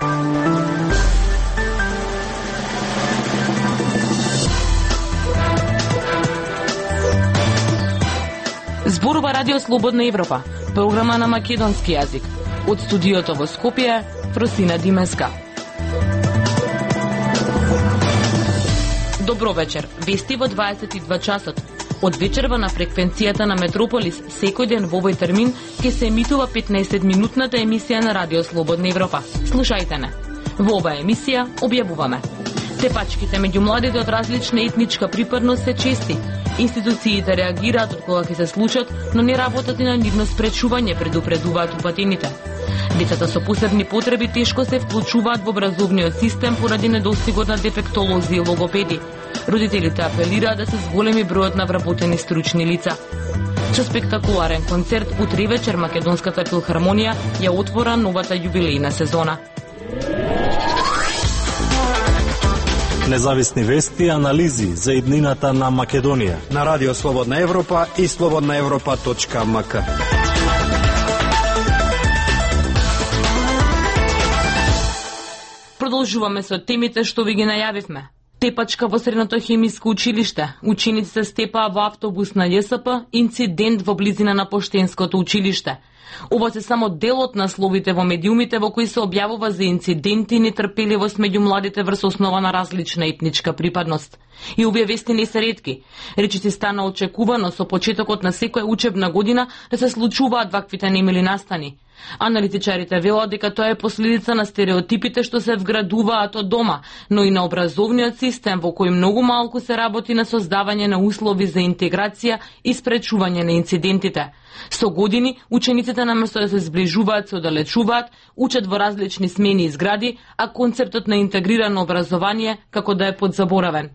Зборува Радио Слободна Европа, програма на македонски јазик. Од студиото во Скопје, Фросина Димеска. Добро вечер. Вести во 22 часот. Од вечерва на фреквенцијата на Метрополис секој ден во овој термин ќе се емитува 15-минутната емисија на Радио Слободна Европа. Слушајте не. Во оваа емисија објавуваме: тепачките меѓу младите од различна етничка припадност се чести. Институциите реагираат од кога ќе се случат, но не работат и на нивно спречување, предупредуваат упатените. Децата со посебни потреби тешко се вклучуваат во образовниот систем поради недостигот на дефектолози и логопеди. Родителите апелираат да се зголеми бројот на вработени стручни лица. Со спектакуларен концерт утре вечер Македонската филхармонија ја отвора новата јубилејна сезона. Независни вести и анализи за иднината на Македонија на Радио Слободна Европа и slobodnaevropa.mk. Продолжуваме со темите што ви ги најавивме. Тепачка во Средното хемиско училиште. Учениците степаа во автобус на ЈСП, инцидент во близина на Поштенското училиште. Ова се само дел од насловите во медиумите во кои се објавува за инциденти и нетрпеливост меѓу младите врз основа на различна етничка припадност. И овие вести не се ретки. Речиси стана очекувано со почетокот на секоја учебна година да се случуваат ваквите немили настани. Аналитичарите велат дека тоа е последица на стереотипите што се вградуваат од дома, но и на образовниот систем во кој многу малку се работи на создавање на услови за интеграција и спречување на инцидентите. Со години, учениците наместо да се сближуваат, се оддалечуваат, учат во различни смени и згради, а концептот на интегрирано образование како да е подзаборавен.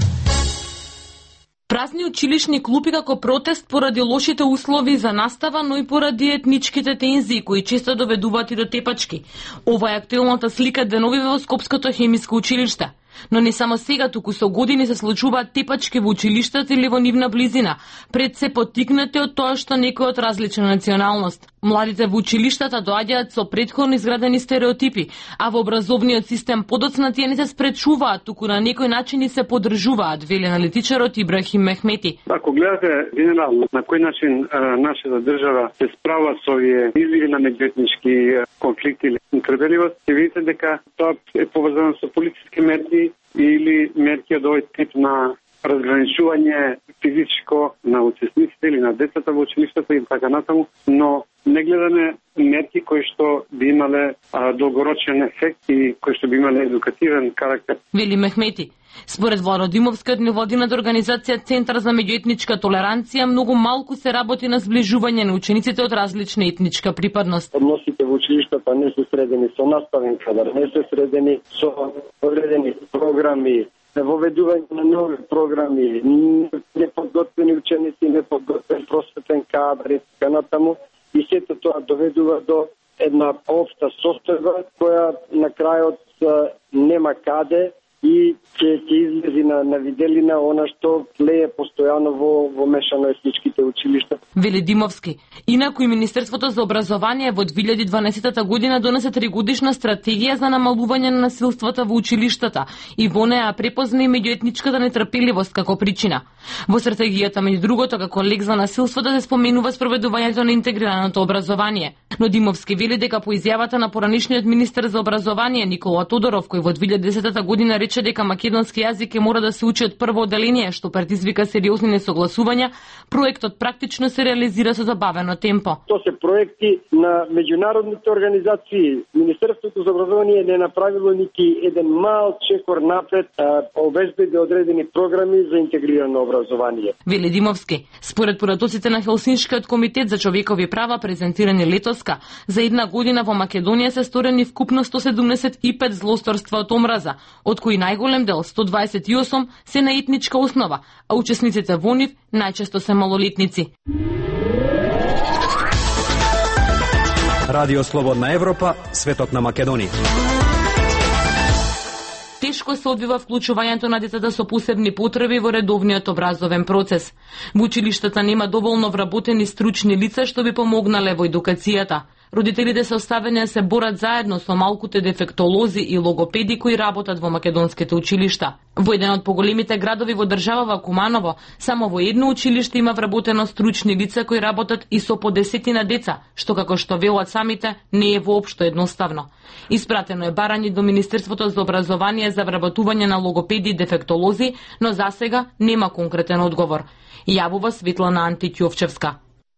Празни училишни клупи како протест поради лошите услови за настава, но и поради етничките тензии кои често доведуваат и до тепачки. Ова е актуелната слика деновиве во Скопското хемиско училиште. Но не само сега, туку со години се случуваат тепачки во училиштата или во нивна близина, пред се поттикнати од тоа што некој од различна националност. Младите во училиштата доаѓаат со претходно изградени стереотипи, а во образовниот систем подоцна тие не се спречуваат, туку на некој начин и се поддржуваат, вели аналитичарот Ибрахим Мехмети. Ако гледате генерално на кој начин нашата држава се справа со овие изливи на меѓуетнички конфликти или нетрпеливост, ќе видите дека тоа е поврзано со политички мерки или мерки од овој тип на разграничување физичко на учесниците или на децата во училиштата и така натаму, но не гледаме мерки кои што би имале долгорочен ефект и кои што би имале едукативен карактер. Вели Мехмети. Според Владо Димовски од невладината организација Центар за меѓуетничка толеранција, многу малку се работи на сближување на учениците од различна етничка припадност. Односите во училиштата не се средени со наставен кадар, не се средени со одредени програми, воведување на нови програми, неподготвени ученици, неподготвен просветен кадар и така натаму. И сето тоа доведува до една општа состојба која на крајот нема каде и ќе излези на виделина она што лее постојано во мешано етничките училишта. Вели Димовски. Инаку и Министерството за образование во 2012 година донесе 3-годишна стратегија за намалување на насилствата во училиштата и во неа препозна и меѓуетничката нетрпеливост како причина. Во стратегијата меѓу другото како лек за насилството се споменува спроведувањето на интегрираното образование. Но Димовски вели дека по изјавата на поранишниот министер за образование Никола Тодоров, кој во 2010 година рече дека македонски јазик мора да се учи од прво одделение, што предизвика сериозни несогласувања, проектот практично се реализира со забавено темпо. Тоа се проекти на меѓународните организации. Министерството за образование не направило нити еден мал чекор напред, обезбеди одредени програми за интегрирано образование. Вели Димовски. Според поратоците на Хелсиншкиот комитет за човекови права презентирани летоска, за една година во Македонија се сторени вкупно 175 злосторства од омраза, од кои најголем дел 128 се на етничка основа, а учесниците во нив најчесто се малолетници. Радио Слободна Европа, светот на Македонија. Тешко се одвива вклучувањето на децата со посебни потреби во редовниот образовен процес. Во училиштата нема доволно вработени стручни лица што би помогнале во едукацијата. Родителите се оставени да се борат заедно со малкуте дефектолози и логопеди кои работат во македонските училишта. Во еден од поголемите градови во државава Куманово, само во едно училиште има вработено стручни лица кои работат и со по 10 деца, што како што велат самите не е воопшто едноставно. Испратено е барање до Министерството за образование за вработување на логопеди и дефектолози, но засега нема конкретен одговор. Јавува Светлана Антиќовчевска.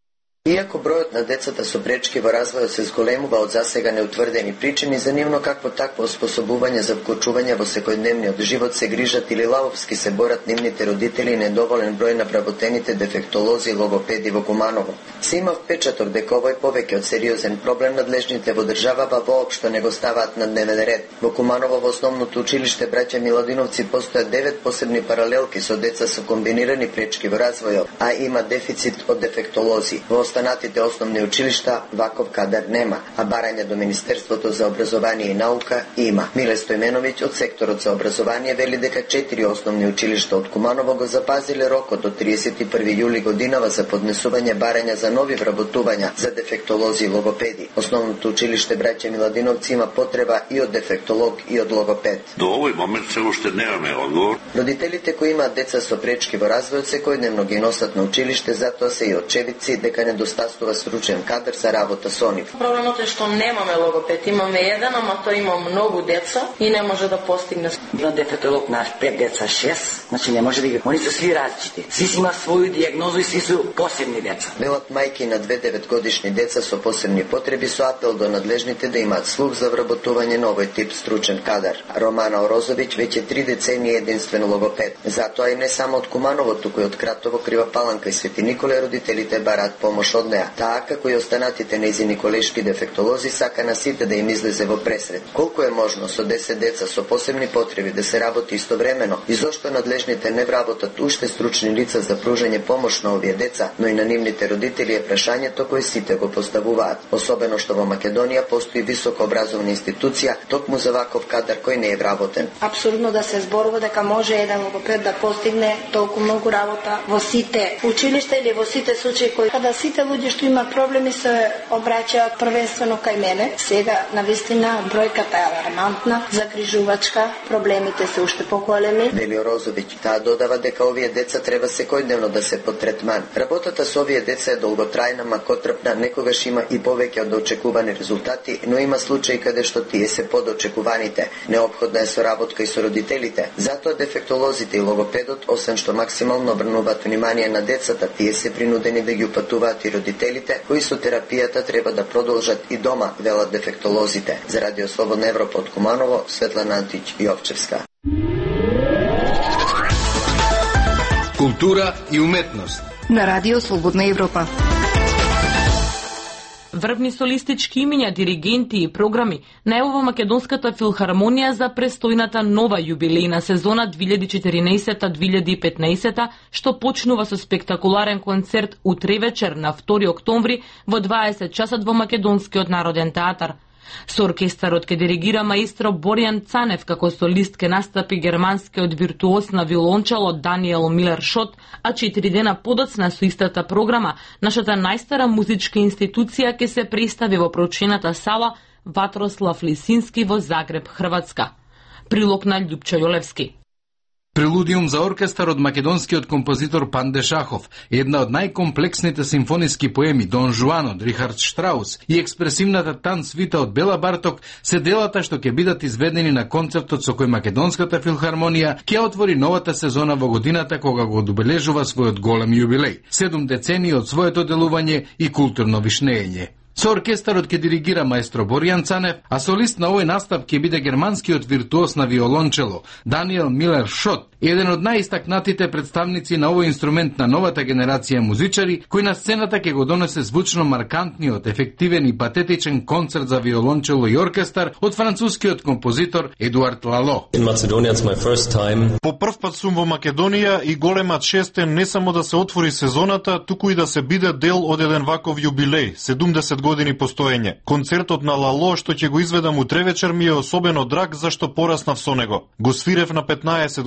Иако бројот на децата со пречки во развојот се зголемува од засега неутврдени причини, за нивно какво такво оспособување за вклучување во секојдневниот живот се грижат или лавовски се борат нивните родители и недоволен број на вработените дефектолози и логопеди во Куманово. Се има впечаток дека овој повеќе од сериозен проблем надлежните во државава воопшто не го ставаат на дневен ред. Во Куманово во основното училиште браќа Миладиновци постојат 9 посебни паралелки со деца со комбинирани пречки во развојот, а има дефицит од дефектолози. Во останатите основни училишта ваков кадар нема, а барање до Министерството за образование и наука има. Миле Стојменовиќ од секторот за образование вели дека 4 основни училишта од Куманово го запазиле рокот до 31 јули годинава за поднесување барања за нови вработувања за дефектолози и логопеди. Основното училиште браќа Миладиновци има потреба и од дефектолог и од логопед. До овој момент се уште немаме одговор. Родителите кои имаат деца со пречки во развојот секојдневно ги носат на училиште, затоа се и очевидци дека недостасува стручен кадар за работа со нив. Проблемот е што немаме логопед, имаме еден, ама тој има многу деца и не може да постигне. На дефектолог на 5 деца 6, значи не може да ги. Они се сви различити. Сви има своју дијагнозу и сви су посебни деца. Велат мајки на 2 9-годишни деца со посебни потреби со апел до надлежните да имаат слух за вработување на овој тип стручен кадар. Романа Орозовиќ веќе 3 децении е единствен логопед. Затоа и не само од Куманово, туку и од Кратово, Крива Паланка и Свети Николе родителите бараат помош од неа. Таа, како и останатите нејзини колешки дефектолози, сака на сите да им излезе во пресред. Колку е можно со 10 деца со посебни потреби да се работи истовремено и зошто надлежните не вработат уште стручни лица за пружање помош на овие деца, но и на нивните родители е прашањето кое сите го поставуваат. Особено што во Македонија постои високо образовна институција токму за ваков кадар кој не е вработен. Апсурдно да се зборува дека може еден логопед да постигне толку многу работа во сите училишта или во сите случаи кои када сите луѓе што имаат проблеми се обраќаат првенствено кај мене. Сега навистина бројката е алармантна, загрижувачка, проблемите се уште поголеми. Вели Орозовиќ, таа додава дека овие деца треба секојдневно да се под третман. Работата со овие деца е долготрајна, макотрпна, некогаш има и повеќе од очекувани резултати, но има случаи каде што тие се под очекуваните. Неопходна е соработка и со родителите. Затоа дефектолозите и логопедот, освен што максимално обрнуваат внимание на децата, тие се принудени да ги упатуваат и родителите, кои со терапијата треба да продолжат и дома, велат дефектолозите. За Радио Слободна Европа од Куманово, Светлана Антиќовчевска. Култура и уметност на Радио Слободна Европа. Врвни солистички имиња, диригенти и програми најавува Македонската филхармонија за престојната нова јубилејна сезона 2014-2015, што почнува со спектакуларен концерт утре вечер на 2 октомври во 20 часот во Македонскиот народен театар. Со оркестарот ке диригира маестро Боријан Цанев, како солист ке настапи германскиот виртуоз на виолончело Даниел Милер Шот, а 4 дена подоцна со истата програма, нашата најстара музичка институција ке се представи во проучената сала Ватрослав Лисински во Загреб, Хрватска. Прилог на Љупчо Јолевски. Прелудиум за оркестар од македонскиот композитор Панде Шахов, една од најкомплексните симфониски поеми Дон Жуан од Рихард Штраус и експресивната тан-свита од Бела Барток се делата што ќе бидат изведени на концертот со кој Македонската филхармонија ќе отвори новата сезона во годината кога го одбележува својот голем јубилеј, 7 децении од своето делување и културно вишнење. Со оркестарот ќе диригира маестро Боријан Цанев, а солист на овој настап ќе биде германскиот виртуоз на виолончело Даниел Милер Шот, еден од најистакнатите представници на овој инструмент на новата генерација музичари, кој на сцената ќе го донесе звучно маркантниот, ефективен и патетичен концерт за виолончело и оркестар од францускиот композитор Едуард Лало. По прв пат сум во Македонија и голема чест е не само да се отвори сезоната, туку и да се биде дел од еден ваков јубилеј, 70 години постоење. Концертот на Лало што ќе го изведам утре вечер ми е особено драг зашто пораснав со него. Го свирев на 15 години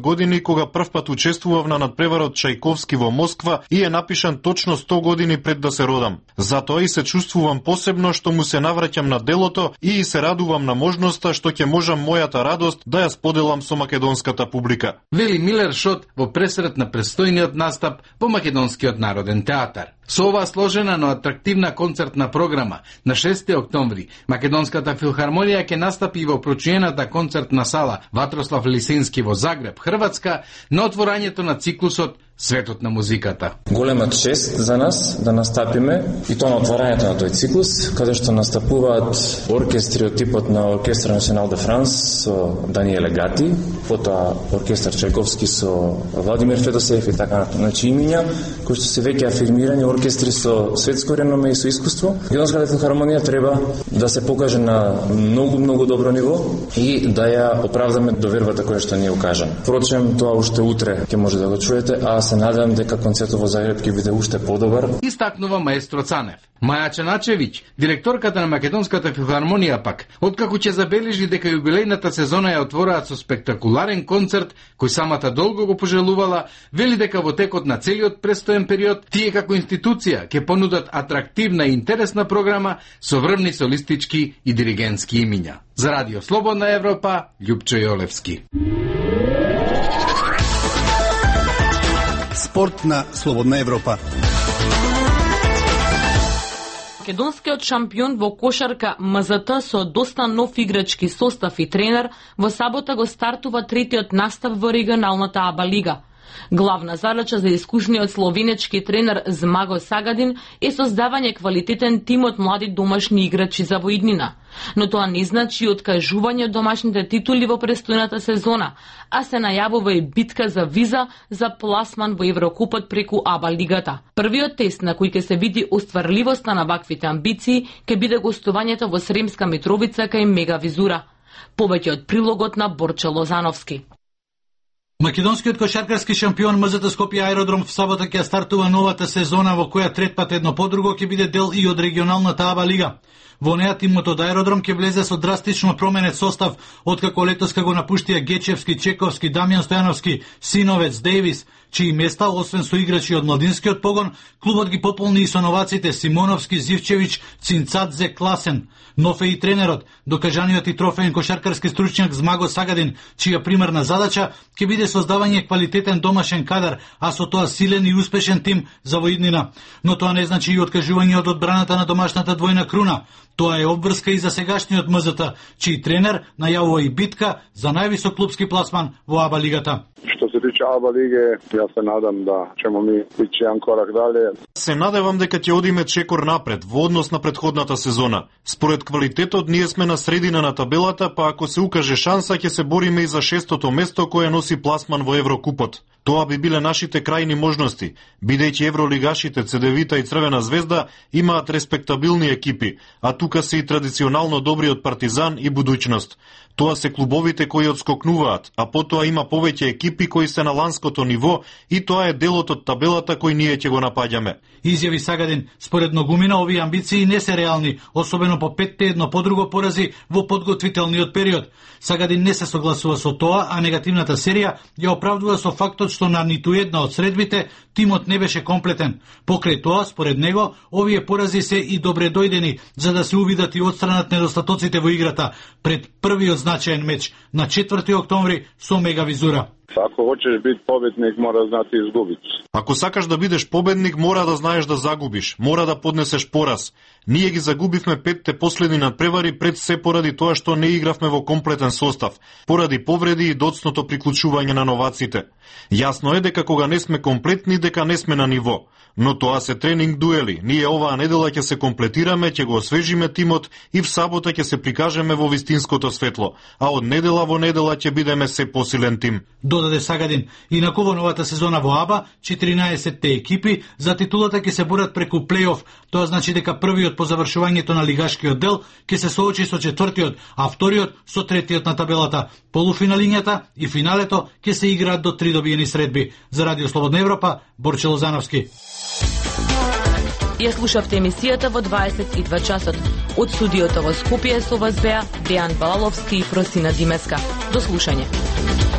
кога првпат учествував на надпреварот Чајковски во Москва и е напишан точно 100 години пред да се родам. Затоа и се чувствувам посебно што му се навраќам на делото и се радувам на можноста што ќе можам мојата радост да ја споделам со македонската публика. Вели Милер Шот во пресрет на престојниот настап во Македонскиот народен театар. Со оваа сложена, но атрактивна концертна програма, на 6 октомври, Македонската филхармонија ќе настапи во прочиената концертна сала Ватрослав Лисински во Загреб, Хрватска, на отворањето на циклусот Светот на музиката. Голема чест за нас да настапиме и тоа на отворањето на тој циклус, каде што настапуваат оркестри од типот на Оркестра Национал де Франс со Даниеле Гати, потоа Оркестар Чајковски со Владимир Федосеев и така натаму. Значи имиња кои што се веќе афирмирани оркестри со светско реноме и со искуство. Македонската филхармонија треба да се покаже на многу добро ниво и да ја оправдаме довербата која што ни ја укажаме. Впрочем, тоа уште утре ќе може да го чуете, а се надевам дека концертот во Загреб ќе биде уште подобар. Истакнува маестро Цанев. Маја Чаначевиќ, директорката на Македонската филхармонија пак, откако ќе забележи дека јубилејната сезона ја отвораат со спектакуларен концерт, кој самата долго го пожелувала, вели дека во текот на целиот престоен период, тие како институција ќе понудат атрактивна и интересна програма со врвни солистички и диригентски имиња. За Радио Слободна Европа, Љупчо Јолевски. Спорт на Слободна Европа. Македонскиот шампион во кошарка МЗТ со доста нов играчки состав и тренер во сабота го стартува третиот настап во регионалната АБА лига. Главна задача за искушниот словенечки тренер Змаго Сагадин е создавање квалитетен тим од млади домашни играчи за воиднина. Но тоа не значи откажување од домашните титули во престојната сезона, а се најавува и битка за виза за пласман во Еврокупот преку АБА лигата. Првиот тест на кој ќе се види остварливоста на ваквите амбиции ќе биде гостувањето во Сремска Митровица кај Мега Визура. Повеќе од прилогот на Борче Лозановски. Македонскиот кошаркарски шампион МЗТ Скопје Аеродром в сабота ќе стартува новата сезона во која третпат едно по друго ќе биде дел и од регионалната АБА лига. Во неа тимот од Аеродром ќе влезе со драстично променет состав откако летоска го напуштија Гечевски, Чековски, Дамјан Стојановски, Синовец, Дејвис, чии места, освен со играчи од младинскиот погон, клубот ги пополни и со новаците Симоновски, Зивчевиќ, Цинцадзе, Класен. Нов е и тренерот, докажаниот и трофеен кошаркарски стручњак Змаго Сагадин, чија примерна задача ќе биде создавање квалитетен домашен кадар, а со тоа силен и успешен тим за воиднина. Но тоа не значи и откажување од одбраната на домашната двојна круна. Тоа е обврска и за сегашниот МЗТ, чиј тренер најавува и битка за највисок клупски пласман во АБА лигата. Што се тиче АБА лиге, јас се надам да ćemo ми иći jedan korak dalje. Се надевам дека ќе одиме чекор напред во однос на претходната сезона. Според квалитетот ние сме на средина на табелата, па ако се укаже шанса ќе се бориме и за 6-то место кое носи пласман во Еврокупот. Тоа би биле нашите крајни можности, бидејќи евролигашите Цедевита и Црвена звезда имаат респектабилни екипи, а тука се и традиционално добриот Партизан и Будуќност. Тоа се клубовите кои одскокнуваат, а потоа има повеќе екипи кои се на ланското ниво и тоа е делот од табелата кој ние ќе го напаѓаме. Изјави Сагадин, според многумина овие амбиции не се реални, особено по 5-те едно по друго порази во подготвителниот период. Сагадин не се согласува со тоа, а негативната серија ја оправдува со фактот што на ниту една од средбите тимот не беше комплетен. Покрај тоа, според него, овие порази се и добре дојдени за да се увидат и отстранат недостатоците во играта пред првиот значаен меч на 4 октомври со Мега Визура. Ако хочеш бит победник, мора да знати изгубиш. Ако сакаш да бидеш победник, мора да знаеш да загубиш, мора да поднесеш пораз. Ние ги загубивме 5-те последни надпревари пред се поради тоа што не игравме во комплетен состав, поради повреди и доцното приклучување на новаците. Јасно е дека кога не сме комплетни, дека не сме на ниво. Но тоа се тренинг дуели. Ние оваа недела ќе се комплетираме, ќе го освежиме тимот и в сабота ќе се прикажеме во вистинското светло, а од недела во недела ќе бидеме се посилен тим. Додаде Сагадин. Инаку во новата сезона во АБА, 14-те екипи за титулата ќе се борат преку плейоф. Тоа значи дека првиот по завршувањето на лигашкиот дел ќе се соочи со четвртиот, а вториот со третиот на табелата. Полуфиналињата и финалето ќе се играат до 3 добиени средби. За Радио Слободна Европа, Борче Лозановски. Ја слушавте емисијата во 22 часот. Од студиото во Скопје со вас беа Дејан Балаловски и Просина Димеска. До слушање.